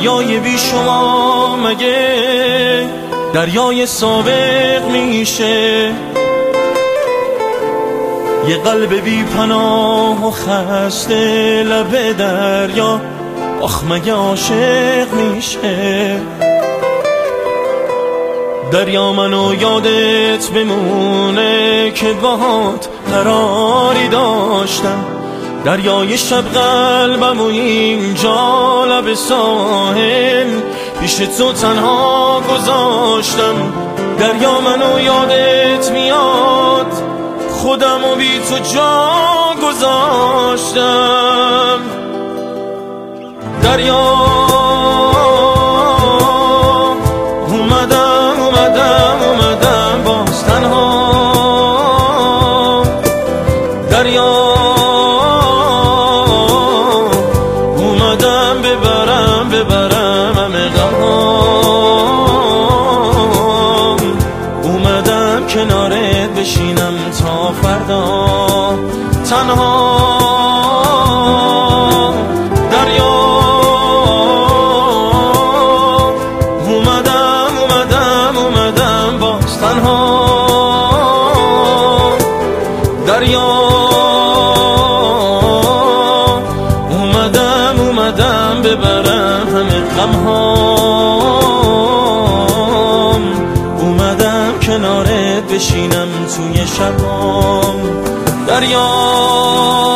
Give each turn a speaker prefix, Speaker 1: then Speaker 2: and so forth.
Speaker 1: دریای بی شما مگه دریای سابق میشه؟ یه قلب بی پناه و خسته لب دریا آخ مگه عاشق میشه؟ دریا منو یادت بمونه که باهات قراری داشتم، دریای شب قلبم و اینجا لب ساحل پیش تو تنها گذاشتم. دریا منو یادت میاد خودم و بی تو جا گذاشتم. دریا اومدم باز تنها. دریا اومدم ببرم همه غمام، اومدم کنارت بشینم تا فردا تنها. دریا اومدم باز تنها. دریا اومدم ببرم همه غمهام، اومدم کنارت بشینم توی شبام. دریا